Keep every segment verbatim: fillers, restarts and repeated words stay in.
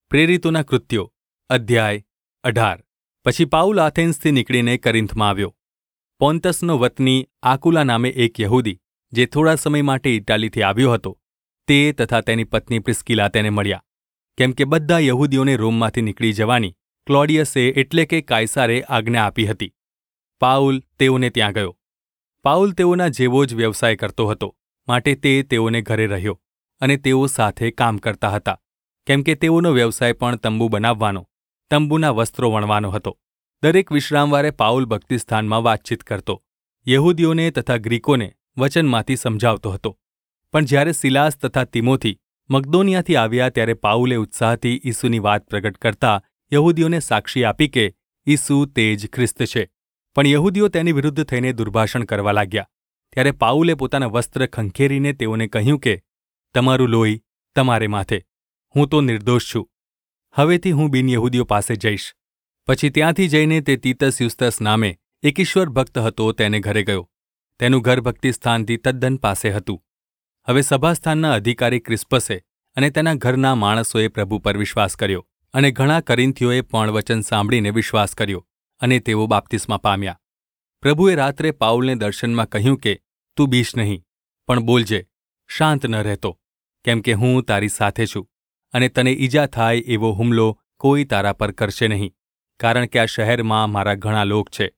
પ્રેરિતોના કૃત્યો અધ્યાય અઢાર. પછી પાઉલ આથેન્સથી નીકળીને કરિન્થમાં આવ્યો. પોન્ટસનો વતની આકુલા નામે એક યહૂદી, જે થોડા સમય માટે ઇટાલીથી આવ્યો હતો, તે તથા તેની પત્ની પ્રિસ્કિલા તેને મળ્યા, કેમ કે બધા યહૂદીઓને રોમમાંથી નીકળી જવાની ક્લોડિયસે એટલે કે કાયસારે આજ્ઞા આપી હતી. પાઉલ તેઓને ત્યાં ગયો. પાઉલ તેઓના જેવો જ વ્યવસાય કરતો હતો, માટે તે તેઓને ઘરે રહ્યો અને તેઓ સાથે કામ કરતા હતા, કેમ કે તેઓનો વ્યવસાય પણ તંબુ બનાવવાનો, તંબુના વસ્ત્રો વણવાનો હતો. દરેક વિશ્રામવારે પાઉલ ભક્તિસ્થાનમાં વાતચીત કરતો, યહૂદીઓને તથા ગ્રીકોને વચનમાંથી સમજાવતો હતો. પણ જ્યારે સિલાસ તથા તિમોથી મકદોનિયાથી આવ્યા ત્યારે પાઉલે ઉત્સાહથી ઈસુની વાત પ્રગટ કરતા યહૂદીઓને સાક્ષી આપી કે ઈસુ તે જ ખ્રિસ્ત છે. પણ યહૂદીઓ તેની વિરુદ્ધ થઈને દુર્ભાષણ કરવા લાગ્યા. ત્યારે પાઉલે પોતાના વસ્ત્ર ખંખેરીને તેઓને કહ્યું કે તમારું લોહી તમારે માથે, હું તો નિર્દોષ છું. હવેથી હું બિનયહૂદીઓ પાસે જઈશ. પછી ત્યાંથી જઈને તે તીતસ યુસ્તસ નામે એક ઈશ્વર ભક્ત હતો તેને ઘરે ગયો. તેનું ઘર ભક્તિસ્થાનથી તદ્દન પાસે હતું. હવે સભાસ્થાનના અધિકારી ક્રિસ્પસે અને તેના ઘરના માણસોએ પ્રભુ પર વિશ્વાસ કર્યો, અને ઘણા કરિન્થીઓએ પણ વચન સાંભળીને વિશ્વાસ કર્યો, અને તેઓ બાપ્તિસ્મા પામ્યા. પ્રભુએ રાત્રે પાઉલને દર્શનમાં કહ્યું કે તું બીશ નહીં, પણ બોલજે, શાંત ન રહેતો, કેમ કે હું તારી સાથે છું, અને તને ઈજા થાય એવો હુમલો કોઈ તારા પર કરશે નહીં, કારણ કે આ શહેરમાં મારા ઘણા લોક છે.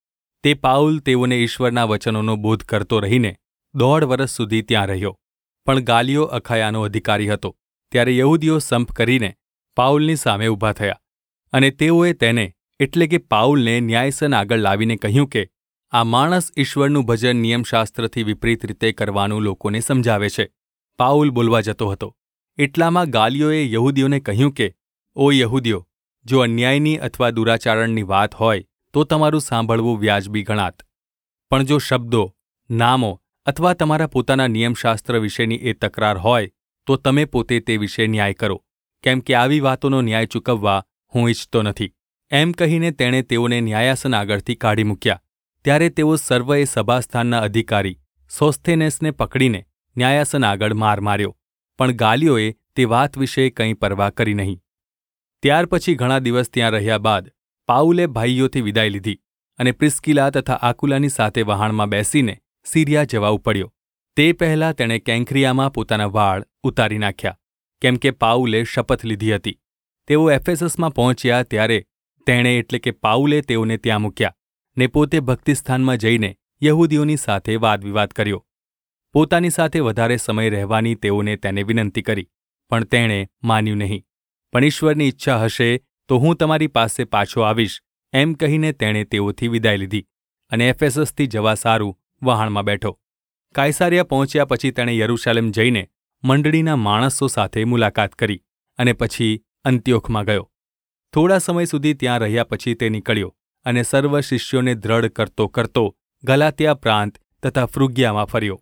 તે પાઉલ તેઓને ઈશ્વરના વચનોનો બોધ કરતો રહીને દોઢ વર્ષ સુધી ત્યાં રહ્યો. પણ ગાલિયો અખાયાનો અધિકારી હતો. ત્યારે યહૂદીઓ સંપ કરીને પાઉલની સામે ઊભા થયા, અને તેઓએ તેને એટલે કે પાઉલને ન્યાયસન આગળ લાવીને કહ્યું કે આ માણસ ઈશ્વરનું ભજન નિયમશાસ્ત્રથી વિપરીત રીતે કરવાનું લોકોને સમજાવે છે. પાઉલ બોલવા જતો હતો, એટલામાં ગાલિયોએ યહૂદીઓને કહ્યું કે ઓ યહૂદીઓ, જો અન્યાયની અથવા દુરાચારણની વાત હોય તો તમારું સાંભળવું વ્યાજબી ગણાત. પણ જો શબ્દો, નામો અથવા તમારા પોતાના નિયમશાસ્ત્ર વિશેની એ તકરાર હોય તો તમે પોતે તે વિશે ન્યાય કરો, કેમ કે આવી વાતોનો ન્યાય ચૂકવવા હું ઈચ્છતો નથી. એમ કહીને તેણે તેઓને ન્યાયાસન આગળથી કાઢી મૂક્યા. ત્યારે તેઓ સર્વએ સભાસ્થાનના અધિકારી સોસ્થેનેસને પકડીને ન્યાયાસન આગળ માર માર્યો, પણ ગાલિયોએ તે વાત વિશે કંઈ પરવા કરી નહીં. ત્યાર પછી ઘણા દિવસ ત્યાં રહ્યા બાદ પાઉલે ભાઈઓથી વિદાય લીધી અને પ્રિસ્કિલા તથા આકુલાની સાથે વહાણમાં બેસીને સીરિયા જવા ઉપડ્યો. તે પહેલાં તેણે કેંક્રિયામાં પોતાના વાળ ઉતારી નાખ્યા, કેમ કે પાઉલે શપથ લીધી હતી. તેઓ એફેસસમાં પહોંચ્યા ત્યારે તેણે એટલે કે પાઉલે તેઓને ત્યાં મૂક્યા ને પોતે ભક્તિસ્થાનમાં જઈને યહૂદીઓની સાથે વાદવિવાદ કર્યો. પોતાની સાથે વધારે સમય રહેવાની તેઓને તેને વિનંતી કરી, પણ તેણે માન્યું નહીં. પણ ઈશ્વરની ઈચ્છા હશે તો હું તમારી પાસે પાછો આવીશ, એમ કહીને તેણે તેઓથી વિદાય લીધી અને એફેસસથી જવા સારું વહાણમાં બેઠો. કાયસારિયા પહોંચ્યા પછી તેણે યરૂશાલેમ જઈને મંડળીના માણસો સાથે મુલાકાત કરી અને પછી અંત્યોખમાં ગયો. થોડા સમય સુધી ત્યાં રહ્યા પછી તે નીકળ્યો અને સર્વ શિષ્યોને દ્રઢ કરતો કરતો ગલાતિયા પ્રાંત તથા ફ્રુગિયામાં ફર્યો.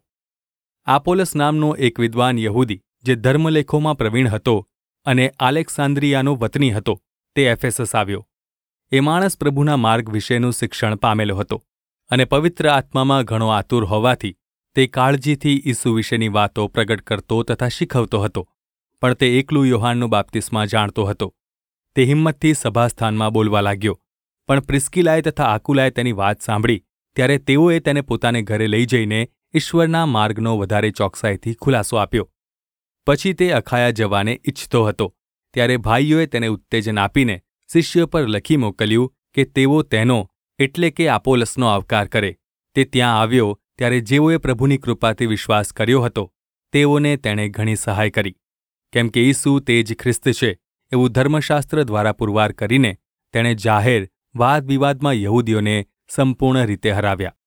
આપોલસ નામનો એક વિદ્વાન યહૂદી, જે ધર્મલેખોમાં પ્રવીણ હતો અને આલેક્સાન્દ્રિયાનો વતની હતો, તે એફેસસ આવ્યો. એ માણસ પ્રભુના માર્ગ વિશેનું શિક્ષણ પામેલો હતો અને પવિત્ર આત્મામાં ઘણો આતુર હોવાથી તે કાળજીથી ઈસુ વિશેની વાતો પ્રગટ કરતો તથા શીખવતો હતો. પણ તે એકલું યોહાનનું બાપ્તિસ્મા જાણતો હતો. તે હિંમતથી સભાસ્થાનમાં બોલવા લાગ્યો. પણ પ્રિસ્કિલાએ તથા આકુલાએ તેની વાત સાંભળી ત્યારે તેઓએ તેને પોતાને ઘરે લઈ જઈને ઈશ્વરના માર્ગનો વધારે ચોકસાઈથી ખુલાસો આપ્યો. પછી તે અખાયા જવાને ઈચ્છતો હતો. ત્યારે ભાઈઓએ તેને ઉત્તેજન આપીને શિષ્યો પર લખી મોકલ્યું કે તેઓ તેનો એટલે કે આપોલસનો આવકાર કરે. તે ત્યાં આવ્યો ત્યારે જેઓએ પ્રભુની કૃપાથી વિશ્વાસ કર્યો હતો તેઓને તેણે ઘણી સહાય કરી, કેમ કે ઈસુ તે જ ખ્રિસ્ત છે એવું ધર્મશાસ્ત્ર દ્વારા પુરવાર કરીને તેણે જાહેર વાદ વિવાદમાં યહૂદીઓને સંપૂર્ણ રીતે હરાવ્યા.